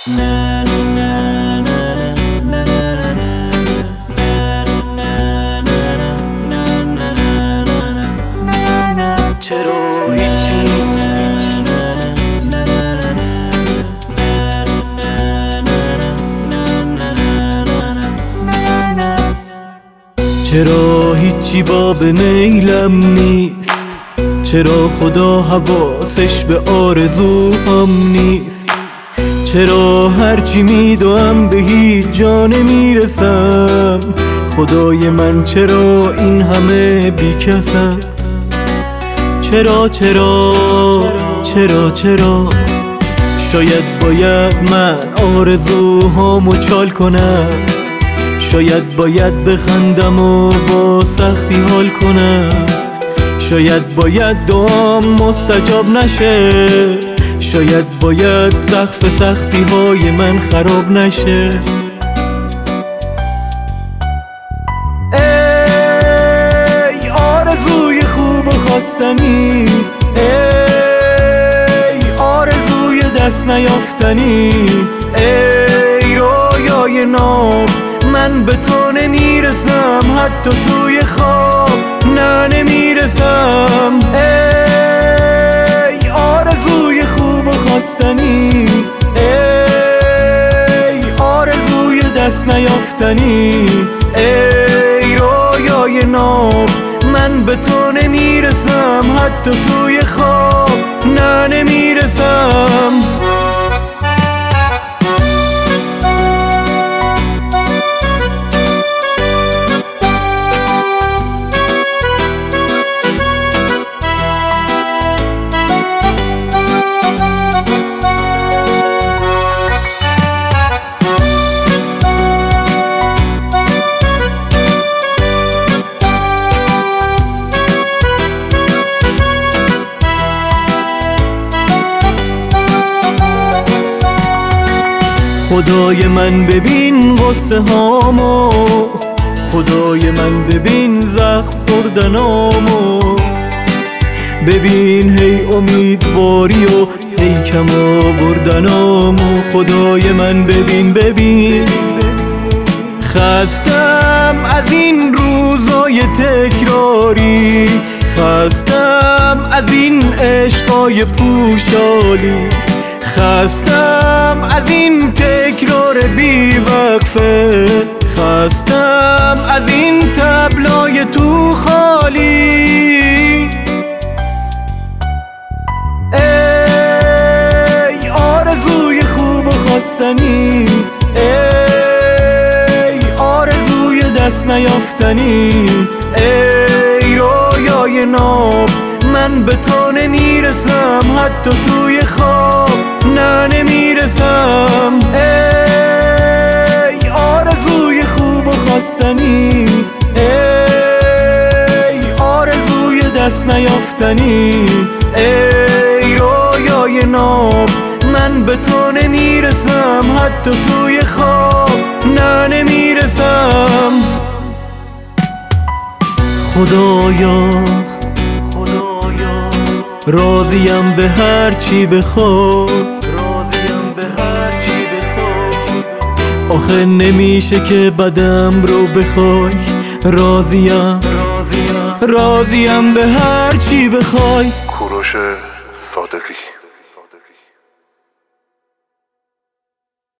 چرا هیچی باب میلم نیست؟ چرا خدا حواسش به آرزوهام نیست؟ چرا هرچی میدوام به هیچ جا نمیرسم؟ خدای من چرا این همه بیکسم؟ چرا شاید باید من آرزوهامو چال کنم، شاید باید بخندم و با سختی حال کنم، شاید باید دعام مستجاب نشه، شاید باید سقف سختی های من خراب نشه. ای آرزوی خوب و خواستنی، ای آرزوی دست نیافتنی، ای رویای ناب من به تو نمیرسم، حتی توی خواب نه نمیرسم. ای آرزوی خوب و خواستنی، ای آرزوی دست نیافتنی، ای رویای ناب من به تو نمیرسم، حتی توی خواب نه نمیرسم. خدای من ببین غصه هامو، خدای من ببین زخم خوردنامو، ببین هی امیدواری و هی کم آوردنامو. خدای من ببین خستم از این روزای تکراری، خستم از این عشقای پوشالی، خستم از این تکرار بی وقفه، خستم از این طبلای تو خالی. ای آرزوی خوب و خواستنی، ای آرزوی دست نیافتنی، ای رویای ناب من به تو نمیرسم، حتی توی خواب نه نمیرسم. ای آرزوی خوب و خواستنی، ای آرزوی دست نیافتنی، ای رویای ناب من به تو نمیرسم، حتی توی خواب نه نمیرسم. خدایا راضیم به هر چی بخواد، آخه نمیشه که بدم رو بخوای. راضیم به هر چی بخوای. کوروش